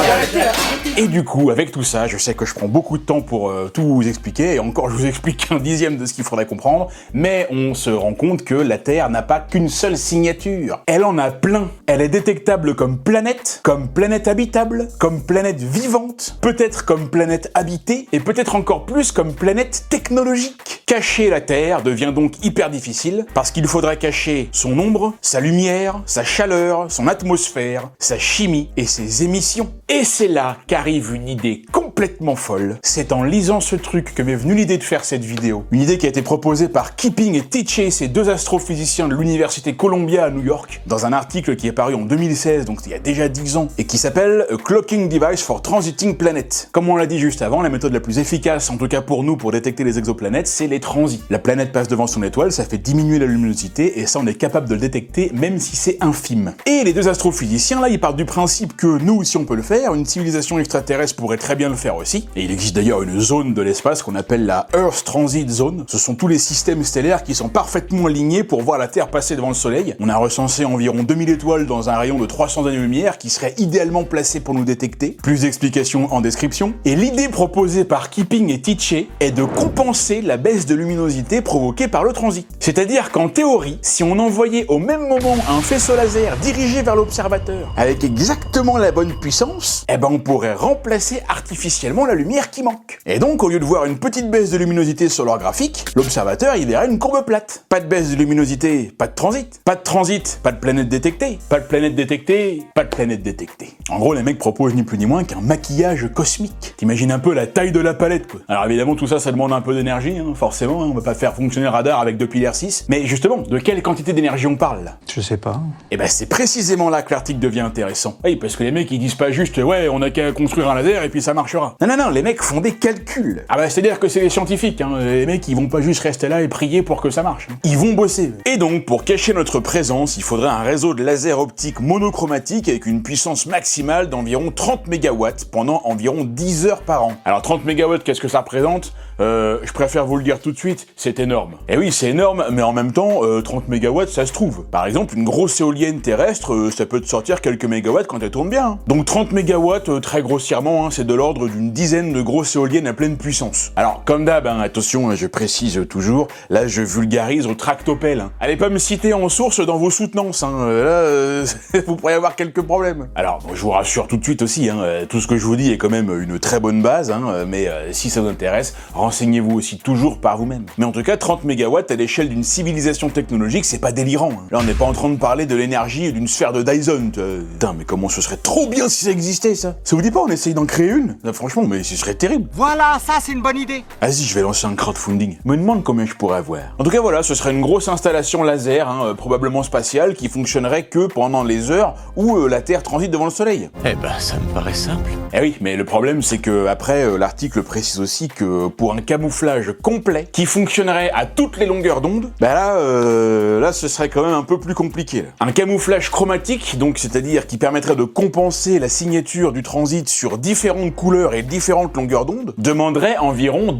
Speaker 1: et du coup, avec tout ça, je sais que je prends beaucoup de temps pour tout vous expliquer, et encore je vous explique un dixième de ce qu'il faudrait comprendre, mais on se rend compte que la Terre n'a pas qu'une seule signature. Elle en a plein. Elle est détectable comme planète habitable, comme planète vivante, peut-être comme planète habitée, et peut-être encore plus comme planète technologique. Cacher la Terre devient donc hyper difficile, parce qu'il faudra cacher son ombre, sa lumière, sa chaleur, son atmosphère, sa chimie et ses émissions. Et c'est là qu'arrive une idée complètement folle. C'est en lisant ce truc que m'est venue l'idée de faire cette vidéo. Une idée qui a été proposée par Keeping et Tichet, ces deux astrophysiciens de l'université Columbia à New York, dans un article qui est paru en 2016, donc il y a déjà 10 ans, et qui s'appelle A Clocking Device for Transiting Planets. Comme on l'a dit juste avant, la méthode la plus efficace, en tout cas pour nous, pour détecter les exoplanètes, c'est les transits. La planète passe devant son étoile, ça fait diminuer la luminosité, et ça on est capable de le détecter, même si c'est infime. Et les deux astrophysiciens, là, ils partent du principe que nous, si on peut le faire, une civilisation extraterrestre pourrait très bien le faire aussi. Et il existe d'ailleurs une zone de l'espace qu'on appelle la Earth Transit Zone. Ce sont tous les systèmes stellaires qui sont parfaitement alignés pour voir la Terre passer devant le Soleil. On a recensé environ 2000 étoiles dans un rayon de 300 années-lumière qui seraient idéalement placées pour nous détecter. Plus d'explications en description. Et l'idée proposée par Keeping et Tichet est de compenser la baisse de luminosité provoquée par le transit. C'est-à-dire qu'en théorie, si on envoyait au même moment un faisceau laser dirigé vers l'observateur avec exactement la bonne puissance, on pourrait remplacer artificiellement la lumière qui manque. Et donc, au lieu de voir une petite baisse de luminosité sur leur graphique, l'observateur il verrait une courbe plate. Pas de baisse de luminosité, pas de transit. Pas de transit, pas de planète détectée. Pas de planète détectée, pas de planète détectée. En gros, les mecs proposent ni plus ni moins qu'un maquillage cosmique. T'imagines un peu la taille de la palette, quoi. Alors évidemment, tout ça demande un peu d'énergie, forcément, on va pas faire fonctionner le radar avec 2 pilaires 6. Mais justement, de quelle quantité d'énergie on parle, là?
Speaker 14: Je sais pas.
Speaker 1: Et c'est précisément là que l'article devient intéressant. Oui, parce que les mecs ils disent pas juste, ouais, on a qu'à construire un laser et puis ça marchera. pas. Non, les mecs font des calculs. Ah bah c'est-à-dire que c'est des scientifiques, hein. Les mecs ils vont pas juste rester là et prier pour que ça marche. Ils vont bosser. Et donc pour cacher notre présence, il faudrait un réseau de laser optique monochromatique avec une puissance maximale d'environ 30 MW pendant environ 10 heures par an. Alors 30 MW, qu'est-ce que ça représente ? Je préfère vous le dire tout de suite, c'est énorme. Et oui, c'est énorme, mais en même temps, 30 MW, ça se trouve. Par exemple, une grosse éolienne terrestre, ça peut te sortir quelques mégawatts quand elle tourne bien. Hein. Donc 30 MW, très grossièrement, hein, c'est de l'ordre d'une dizaine de grosses éoliennes à pleine puissance. Alors, comme d'hab, hein, attention, je précise toujours, là je vulgarise au tractopelle. Hein. Allez pas me citer en source dans vos soutenances, hein. Là, vous pourriez avoir quelques problèmes. Alors, bon, je vous rassure tout de suite aussi, hein, tout ce que je vous dis est quand même une très bonne base, hein, mais si ça vous intéresse, renseignez-vous aussi toujours par vous-même. Mais en tout cas, 30 MW à l'échelle d'une civilisation technologique, c'est pas délirant. Hein. Là, on n'est pas en train de parler de l'énergie d'une sphère de Dyson. Putain, mais comment ce serait trop bien si ça existait, ça. Ça vous dit pas, on essaye d'en créer une? Là, franchement, mais ce serait terrible.
Speaker 13: Voilà, ça c'est une bonne idée.
Speaker 1: Vas-y, je vais lancer un crowdfunding. Me demande combien je pourrais avoir. En tout cas, voilà, ce serait une grosse installation laser, hein, probablement spatiale, qui fonctionnerait que pendant les heures où la Terre transite devant le Soleil.
Speaker 2: Eh ben, ça me paraît simple.
Speaker 1: Eh oui, mais le problème, c'est que après, l'article précise aussi que pour un camouflage complet qui fonctionnerait à toutes les longueurs d'onde, bah là, ce serait quand même un peu plus compliqué. Là. Un camouflage chromatique, donc c'est-à-dire qui permettrait de compenser la signature du transit sur différentes couleurs et différentes longueurs d'onde, demanderait environ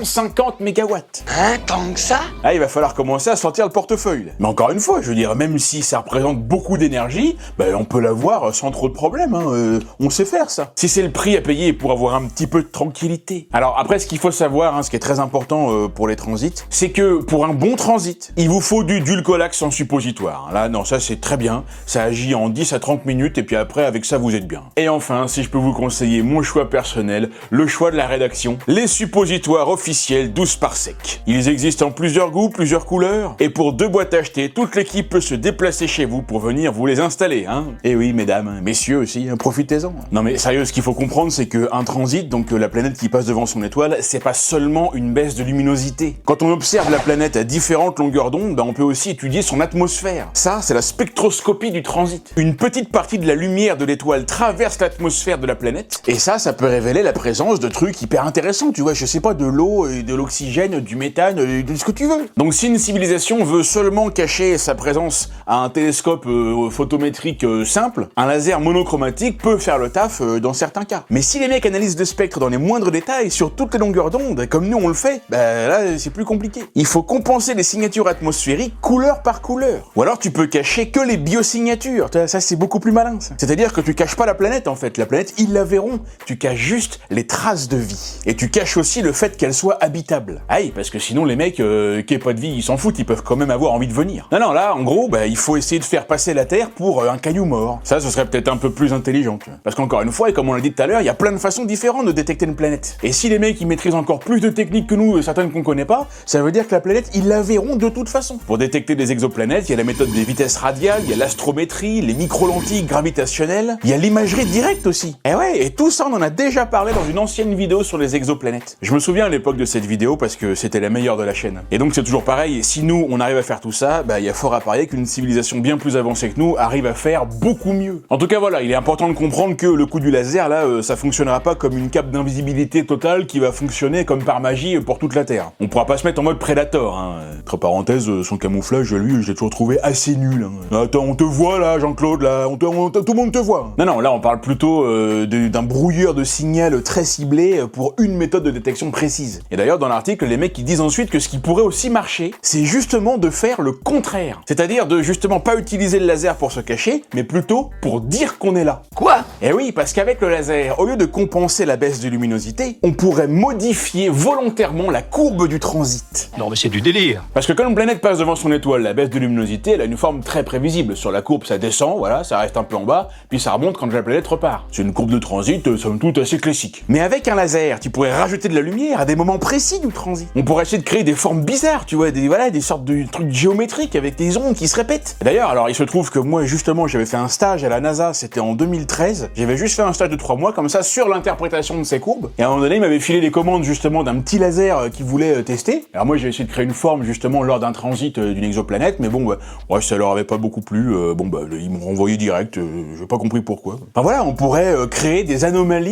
Speaker 1: 250 MW.
Speaker 4: Hein, tant que ça?
Speaker 1: Ah, il va falloir commencer à sortir le portefeuille. Là. Mais encore une fois, je veux dire, même si ça représente beaucoup d'énergie, bah, on peut l'avoir sans trop de problème. Hein. On sait faire ça. Si c'est le prix à payer pour avoir un petit peu de tranquillité. Alors après, ce qu'il faut savoir, hein, ce qui est très important pour les transits, c'est que pour un bon transit, il vous faut du Dulcolax en suppositoire. Là, non, ça c'est très bien. Ça agit en 10 à 30 minutes et puis après, avec ça, vous êtes bien. Et enfin, si je peux vous conseiller mon choix personnel, le choix de la rédaction, les suppositoires officiels 12 par sec. Ils existent en plusieurs goûts, plusieurs couleurs, et pour 2 boîtes achetées, toute l'équipe peut se déplacer chez vous pour venir vous les installer, hein. Et oui, mesdames, messieurs aussi, hein, profitez-en. Non mais sérieux, ce qu'il faut comprendre, c'est qu'un transit, donc la planète qui passe devant son étoile, c'est pas seulement une baisse de luminosité. Quand on observe la planète à différentes longueurs d'onde, bah, on peut aussi étudier son atmosphère. Ça, c'est la spectroscopie du transit. Une petite partie de la lumière de l'étoile traverse l'atmosphère de la planète, et ça peut révéler la présence de trucs hyper intéressants, tu vois, je sais pas, de l'eau, de l'oxygène, du méthane, de ce que tu veux. Donc si une civilisation veut seulement cacher sa présence à un télescope photométrique simple, un laser monochromatique peut faire le taf dans certains cas. Mais si les mecs analysent le spectre dans les moindres détails, sur toutes les longueurs d'onde, comme nous on le fait, bah là c'est plus compliqué. Il faut compenser les signatures atmosphériques couleur par couleur. Ou alors tu peux cacher que les biosignatures, ça c'est beaucoup plus malin ça. C'est-à-dire que tu caches pas la planète en fait, la planète ils la verront, tu caches juste les traces de vie. Et tu caches aussi le fait qu'elle soit habitable. Aïe, parce que sinon les mecs qui aient pas de vie, ils s'en foutent, ils peuvent quand même avoir envie de venir. Non, là en gros, bah il faut essayer de faire passer la Terre pour un caillou mort. Ça, ce serait peut-être un peu plus intelligent, tu vois. Parce qu'encore une fois, et comme on l'a dit tout à l'heure, il y a plein de façons différentes de détecter une planète. Et si les mecs ils maîtrisent encore plus de techniques que nous, certaines qu'on connaît pas, ça veut dire que la planète, ils la verront de toute façon. Pour détecter des exoplanètes, il y a la méthode des vitesses radiales, il y a l'astrométrie, les micro-lentilles gravitationnelles, il y a l'imagerie directe aussi. Et ouais, et tout ça on en a déjà parlé dans une ancienne vidéo sur les exoplanètes. Je me souviens à l'époque de cette vidéo parce que c'était la meilleure de la chaîne. Et donc c'est toujours pareil, si nous on arrive à faire tout ça, bah il y a fort à parier qu'une civilisation bien plus avancée que nous arrive à faire beaucoup mieux. En tout cas voilà, il est important de comprendre que le coup du laser là, ça fonctionnera pas comme une cape d'invisibilité totale qui va fonctionner comme par magie pour toute la Terre. On pourra pas se mettre en mode Predator, hein. Entre parenthèses, son camouflage, lui, je l'ai toujours trouvé assez nul. Hein. Attends, on te voit là, Jean-Claude, là, tout le monde te voit. Non, là on parle plutôt d'un brouilleur de signal très ciblé pour une méthode de détection précise. Et d'ailleurs dans l'article, les mecs ils disent ensuite que ce qui pourrait aussi marcher, c'est justement de faire le contraire. C'est-à-dire de justement pas utiliser le laser pour se cacher, mais plutôt pour dire qu'on est là.
Speaker 4: Quoi?
Speaker 1: Eh oui, parce qu'avec le laser, au lieu de compenser la baisse de luminosité, on pourrait modifier volontairement la courbe du transit.
Speaker 2: Non mais c'est du délire.
Speaker 1: Parce que quand une planète passe devant son étoile, la baisse de luminosité, elle a une forme très prévisible. Sur la courbe, ça descend, voilà, ça reste un peu en bas, puis ça remonte quand la planète repart. C'est une courbe de transit, somme toute assez classique. Mais avec un laser, tu pourrais rajouter de la lumière à des moments précis du transit. On pourrait essayer de créer des formes bizarres, tu vois, des sortes de trucs géométriques avec des ondes qui se répètent. D'ailleurs, alors il se trouve que moi justement, j'avais fait un stage à la NASA, c'était en 2013. J'avais juste fait un stage de 3 mois comme ça sur l'interprétation de ces courbes. Et à un moment donné, il m'avait filé les commandes justement d'un petit laser qu'il voulait tester. Alors moi, j'ai essayé de créer une forme justement lors d'un transit d'une exoplanète, mais bon, ouais, ça leur avait pas beaucoup plu. Ils m'ont renvoyé direct. J'ai pas compris pourquoi. Enfin voilà, on pourrait créer des anomalies, mais des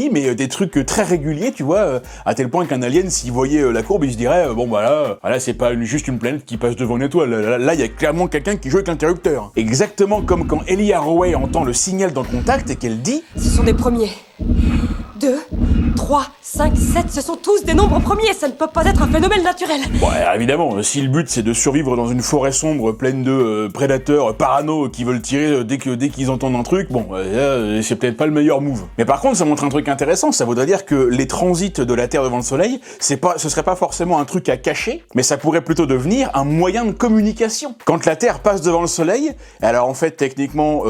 Speaker 1: des trucs très réguliers, tu vois, à tel point qu'un alien, s'il voyait la courbe, il se dirait, bon bah là c'est pas juste une planète qui passe devant une étoile, là il y a clairement quelqu'un qui joue avec l'interrupteur. Exactement comme quand Ellie Arroway entend le signal dans Contact et qu'elle dit «
Speaker 13: Ce sont des premiers. 2, 3, 5, 7, ce sont tous des nombres premiers, ça ne peut pas être un phénomène naturel.
Speaker 1: Bon, évidemment, si le but c'est de survivre dans une forêt sombre pleine de prédateurs parano qui veulent tirer dès qu'ils entendent un truc, bon, c'est peut-être pas le meilleur move. Mais par contre, ça montre un truc intéressant, ça voudrait dire que les transits de la Terre devant le Soleil, ce serait pas forcément un truc à cacher, mais ça pourrait plutôt devenir un moyen de communication. Quand la Terre passe devant le Soleil, alors en fait, techniquement,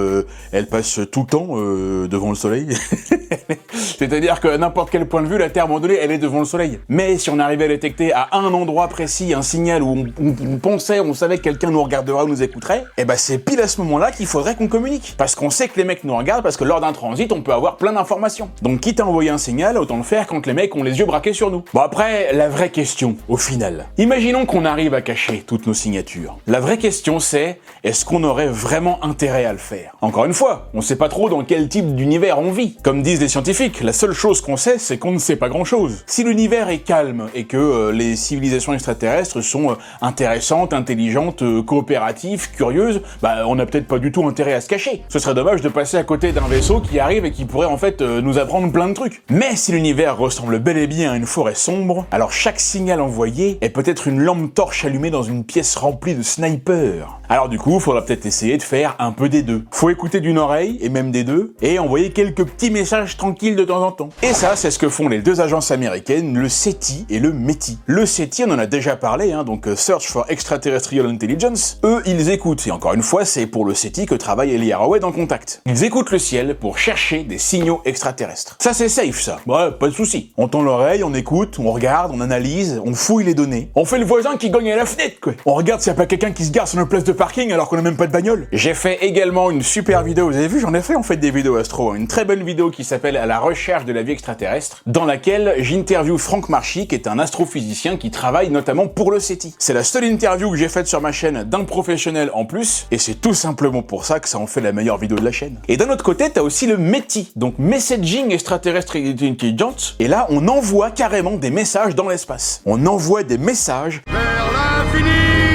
Speaker 1: elle passe tout le temps devant le Soleil. C'est-à-dire que n'importe quel point de vue, la Terre, à un moment donné, elle est devant le Soleil. Mais si on arrivait à détecter à un endroit précis un signal où on savait que quelqu'un nous regarderait ou nous écouterait, et ben c'est pile à ce moment-là qu'il faudrait qu'on communique. Parce qu'on sait que les mecs nous regardent, parce que lors d'un transit, on peut avoir plein d'informations. Donc quitte à envoyer un signal, autant le faire quand les mecs ont les yeux braqués sur nous. Bon après, la vraie question, au final. Imaginons qu'on arrive à cacher toutes nos signatures. La vraie question c'est, est-ce qu'on aurait vraiment intérêt à le faire? Encore une fois, on sait pas trop dans quel type d'univers on vit. Comme disent les scientifiques, la seule chose qu'on sait, c'est qu'on ne sait pas grand-chose. Si l'univers est calme et que les civilisations extraterrestres sont intéressantes, intelligentes, coopératives, curieuses, bah on n'a peut-être pas du tout intérêt à se cacher. Ce serait dommage de passer à côté d'un vaisseau qui arrive et qui pourrait en fait nous apprendre plein de trucs. Mais si l'univers ressemble bel et bien à une forêt sombre, alors chaque signal envoyé est peut-être une lampe torche allumée dans une pièce remplie de snipers. Alors du coup, faudra peut-être essayer de faire un peu des deux. Faut écouter d'une oreille, et même des deux, et envoyer quelques petits messages tranquilles de temps en temps. Et ça, c'est ce que font les deux agences américaines, le SETI et le METI. Le SETI, on en a déjà parlé, donc Search for Extraterrestrial Intelligence. Eux, ils écoutent, et encore une fois, c'est pour le SETI que travaille Ellie Arroway dans Contact. Ils écoutent le ciel pour chercher des signaux extraterrestres. Ça, c'est safe, ça. Ouais, pas de souci. On tend l'oreille, on écoute, on regarde, on analyse, on fouille les données. On fait le voisin qui gagne à la fenêtre, quoi. On regarde s'il n'y a pas quelqu'un qui se gare sur notre place de parking alors qu'on a même pas de bagnole. J'ai fait également une super vidéo, vous avez vu, j'en ai fait en fait des vidéos astro, une très belle vidéo qui s'appelle « À la recherche de la vie extraterrestre », dans laquelle j'interviewe Franck Marchi, qui est un astrophysicien qui travaille notamment pour le SETI. C'est la seule interview que j'ai faite sur ma chaîne d'un professionnel en plus, et c'est tout simplement pour ça que ça en fait la meilleure vidéo de la chaîne. Et d'un autre côté, t'as aussi le METI, donc Messaging Extraterrestrial Intelligence, et là, on envoie carrément des messages dans l'espace. On envoie des messages vers l'infini.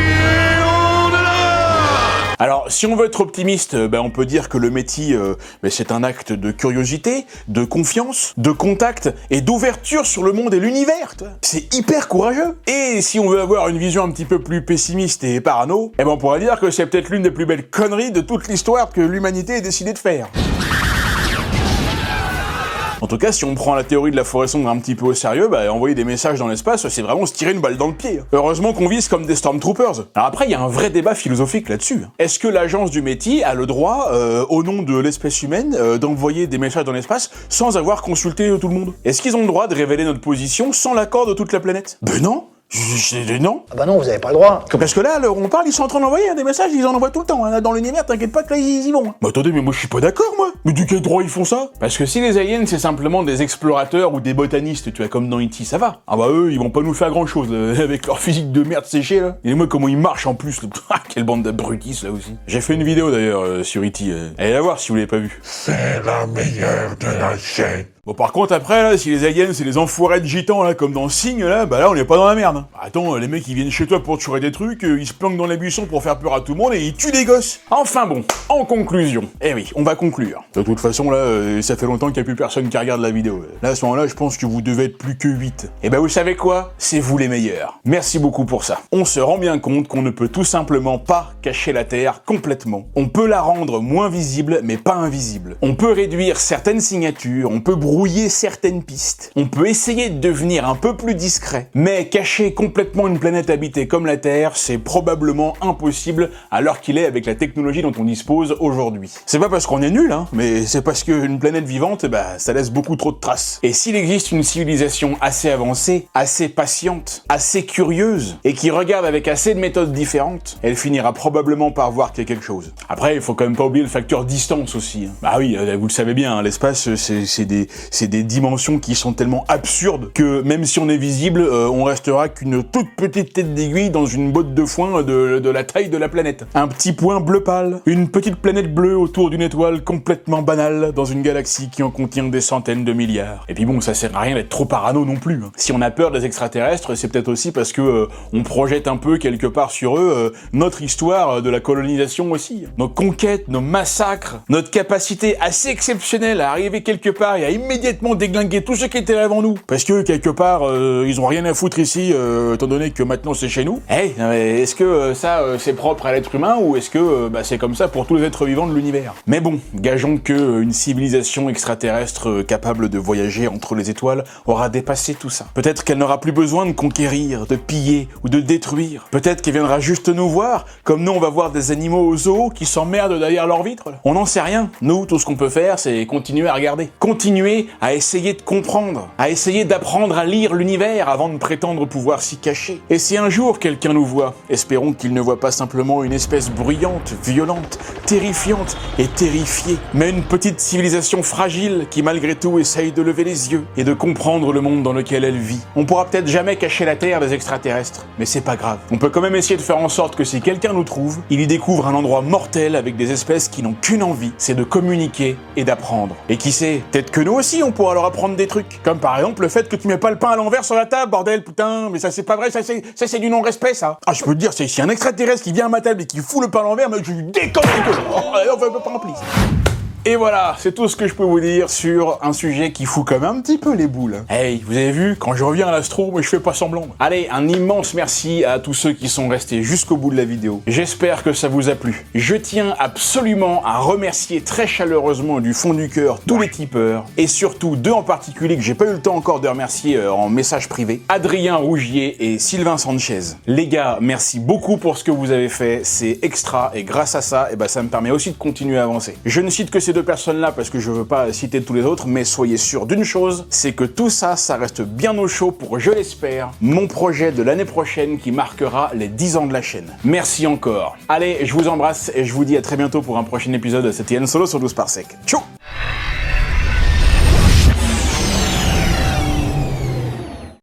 Speaker 1: Alors, si on veut être optimiste, on peut dire que le METI, c'est un acte de curiosité, de confiance, de contact et d'ouverture sur le monde et l'univers. C'est hyper courageux. Et si on veut avoir une vision un petit peu plus pessimiste et parano, on pourrait dire que c'est peut-être l'une des plus belles conneries de toute l'histoire que l'humanité ait décidé de faire. En tout cas, si on prend la théorie de la forêt sombre un petit peu au sérieux, envoyer des messages dans l'espace, c'est vraiment se tirer une balle dans le pied. Heureusement qu'on vise comme des Stormtroopers. Alors après, il y a un vrai débat philosophique là-dessus. Est-ce que l'agence du METI a le droit, au nom de l'espèce humaine, d'envoyer des messages dans l'espace sans avoir consulté tout le monde? Est-ce qu'ils ont le droit de révéler notre position sans l'accord de toute la planète? Ben non. Non.
Speaker 14: Ah bah non, vous avez pas le droit.
Speaker 1: Parce que là, à l'heure où on parle, ils sont en train d'envoyer des messages, ils en envoient tout le temps. Dans l'univers, t'inquiète pas que là, ils y vont. Mais attendez, mais moi je suis pas d'accord, moi. Mais de quel droit ils font ça? Parce que si les aliens, c'est simplement des explorateurs ou des botanistes, tu vois, comme dans E.T., ça va. Ah bah eux, ils vont pas nous faire grand-chose, avec leur physique de merde séchée, là. Et moi, comment ils marchent en plus, là. Quelle bande d'abrutis, là aussi. J'ai fait une vidéo, d'ailleurs, sur E.T. Allez la voir si vous l'avez pas vue.
Speaker 10: C'est la meilleure de la chaîne.
Speaker 1: Bon, par contre, après, là, si les aliens, c'est les enfoirés de gitans, là, comme dans Signe, là, là, on est pas dans la merde. Attends, les mecs, ils viennent chez toi pour te chourer des trucs, ils se planquent dans les buissons pour faire peur à tout le monde et ils tuent des gosses. Enfin bon, en conclusion. Eh oui, on va conclure. De toute façon, là, ça fait longtemps qu'il n'y a plus personne qui regarde la vidéo. Là, à ce moment-là, je pense que vous devez être plus que 8. Et vous savez quoi? C'est vous les meilleurs. Merci beaucoup pour ça. On se rend bien compte qu'on ne peut tout simplement pas cacher la Terre complètement. On peut la rendre moins visible, mais pas invisible. On peut réduire certaines signatures, on peut brouiller certaines pistes. On peut essayer de devenir un peu plus discret, mais cacher complètement une planète habitée comme la Terre, c'est probablement impossible à l'heure qu'il est avec la technologie dont on dispose aujourd'hui. C'est pas parce qu'on est nul, mais c'est parce qu'une planète vivante, ça laisse beaucoup trop de traces. Et s'il existe une civilisation assez avancée, assez patiente, assez curieuse, et qui regarde avec assez de méthodes différentes, elle finira probablement par voir qu'il y a quelque chose. Après, il faut quand même pas oublier le facteur distance aussi. Bah oui, vous le savez bien, l'espace, c'est c'est des dimensions qui sont tellement absurdes que même si on est visible, on restera qu'une toute petite tête d'aiguille dans une botte de foin de la taille de la planète. Un petit point bleu pâle, une petite planète bleue autour d'une étoile complètement banale dans une galaxie qui en contient des centaines de milliards. Et puis bon, ça sert à rien d'être trop parano non plus. Si on a peur des extraterrestres, c'est peut-être aussi parce que on projette un peu quelque part sur eux notre histoire de la colonisation aussi. Nos conquêtes, nos massacres, notre capacité assez exceptionnelle à arriver quelque part et à immédiatement déglinguer tous ceux qui étaient là avant nous. Parce que quelque part, ils ont rien à foutre ici, étant donné que maintenant c'est chez nous. Hey, est-ce que ça c'est propre à l'être humain ou est-ce que c'est comme ça pour tous les êtres vivants de l'univers? Mais bon, gageons que une civilisation extraterrestre capable de voyager entre les étoiles aura dépassé tout ça. Peut-être qu'elle n'aura plus besoin de conquérir, de piller ou de détruire. Peut-être qu'elle viendra juste nous voir, comme nous on va voir des animaux au zoo qui s'emmerdent derrière leurs vitres. On n'en sait rien. Nous, tout ce qu'on peut faire, c'est continuer à regarder. Continuer à essayer de comprendre, à essayer d'apprendre à lire l'univers avant de prétendre pouvoir s'y cacher. Et si un jour quelqu'un nous voit, espérons qu'il ne voit pas simplement une espèce bruyante, violente, terrifiante et terrifiée, mais une petite civilisation fragile qui malgré tout essaye de lever les yeux et de comprendre le monde dans lequel elle vit. On pourra peut-être jamais cacher la Terre des extraterrestres, mais c'est pas grave. On peut quand même essayer de faire en sorte que si quelqu'un nous trouve, il y découvre un endroit mortel avec des espèces qui n'ont qu'une envie, c'est de communiquer et d'apprendre. Et qui sait, peut-être que nous aussi on pourra leur apprendre des trucs. Comme par exemple le fait que tu mets pas le pain à l'envers sur la table, bordel, putain, mais ça c'est pas vrai, ça c'est du non-respect ça. Ah, je peux te dire, c'est si un extraterrestre qui vient à ma table et qui fout le pain à l'envers, mais je lui décolle les gueules. On va pas remplir. Et voilà, c'est tout ce que je peux vous dire sur un sujet qui fout quand même un petit peu les boules. Hey, vous avez vu, quand je reviens à l'astro, moi je fais pas semblant. Allez, un immense merci à tous ceux qui sont restés jusqu'au bout de la vidéo. J'espère que ça vous a plu. Je tiens absolument à remercier très chaleureusement du fond du cœur tous les tipeurs, et surtout deux en particulier que j'ai pas eu le temps encore de remercier en message privé, Adrien Rougier et Sylvain Sanchez. Les gars, merci beaucoup pour ce que vous avez fait, c'est extra, et grâce à ça, ça me permet aussi de continuer à avancer. Je ne cite que ces deux personnes-là parce que je veux pas citer tous les autres, mais soyez sûrs d'une chose, c'est que tout ça, ça reste bien au chaud pour, je l'espère, mon projet de l'année prochaine qui marquera les 10 ans de la chaîne. Merci encore. Allez, je vous embrasse et je vous dis à très bientôt pour un prochain épisode de cette Han Solo sur 12 Parsec. Ciao.